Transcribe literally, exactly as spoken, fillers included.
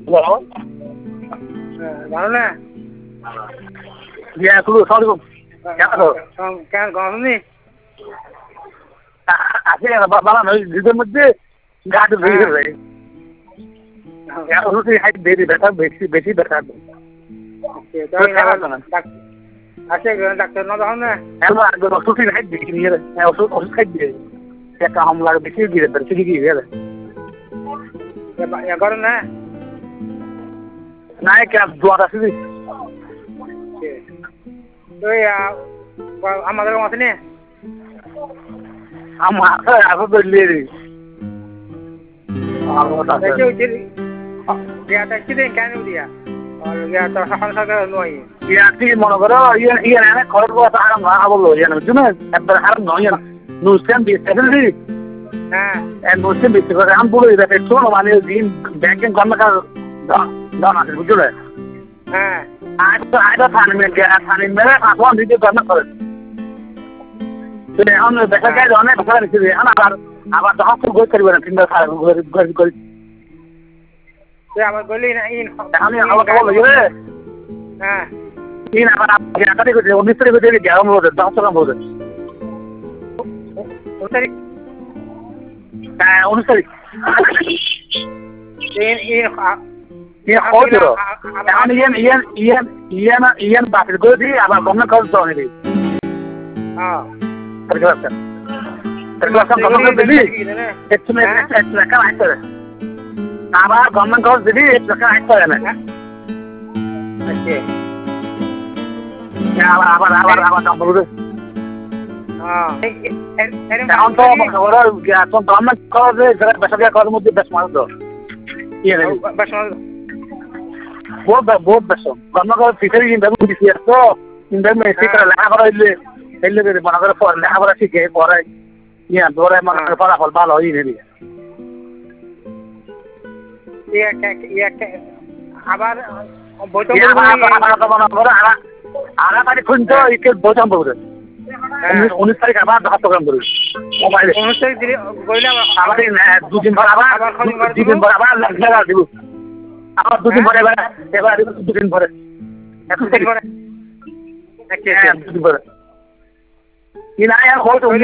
Hello ভালো না ইয়া তুই সরি কেন কেন গরমনি আছে বাবা নয় দিদের মধ্যে গাড়ি ভেঙে যায় রুটি হাইট বেশি ব্যথা বেশি বেশি ব্যথা আছে ডাক্তার না তখন না ওষুধ হাইট বেশি নিয়ে ওষুধ ওষুধ খাই দিয়ে একটা হামলা বেশি দিয়ে দেয় ঠিক কি গেলে এগারো না না কে দোয়ার আছে তুই আমাদের আছে নে আমার আগে বললি রে দেখি ওই ইয়াটা কি দেন কেন দিয়া আর ইয়াটা সকাল সকাল নয় ইয়াটি মনে করো ইয়ে ইয়ে না খরচ কথা আরাম না বললো ইয়ে না তুমি একবার আরাম নয় নুসেন বিস্তারিত হ্যাঁ and Muslim because I'm bully that it's one of my in banking government done আছে বুঝলে হ্যাঁ আজ তো আজ থানি মে গয়া থানি মে এখন দিতে গভর্নমেন্ট করে তো এখন দেখা যায় অনেক ভাষা নিচ্ছে আবার আবার তো হাত গোল করবে না তিনবার খারাপ গোল গোল তুই আবার বললি না ইন আমি আবার বল রে হ্যাঁ ইন আবার আপনি আকাতে করে উনিশ তারিখ থেকে গ্যারাম বলতে দশ টাকা বলতে উনিশ তারিখ হ্যাঁ উনিশ তারিখ ইন ইন ইয়ে হতো আমি ইয়েন ইয়েন ইয়েন ইয়েন ইয়েন বাতিল করে দিই আবার গভর্নমেন্ট কল তো নেই হ্যাঁ Tergelasan. Tergelasan government jadi, itu mereka itu mereka itu. Abar government kalau jadi itu mereka itu ya nih. Oke. Ya abar abar abar abar kamu dulu. Ah. Tahun tuh orang ya tahun government kalau jadi besar dia kalau mau di best mal tuh. Iya nih. Best mal. बहुत बहुत best. Government kalau fitur ini baru di sini tuh, ini baru sih kalau lah kalau ini এলে করে মনে করে পড়লে আবার শিখে পড়াই ইয়া দৌড়ায় মনে করে ফলাফল ভালো হয়ে নেবে আবার আড়া তারিখ খুঁজতে বোঝাম বলবে উনিশ তারিখ আবার চট্টগ্রাম করবে মোবাইলে উনিশ তারিখ দিলে আবার দুদিন পর আবার দুদিন পর আবার লেখা দিব আবার দুদিন পরে এবার এবার দুদিন পরে দুদিন পরে দুদিন পরে ইনায়া হয়তো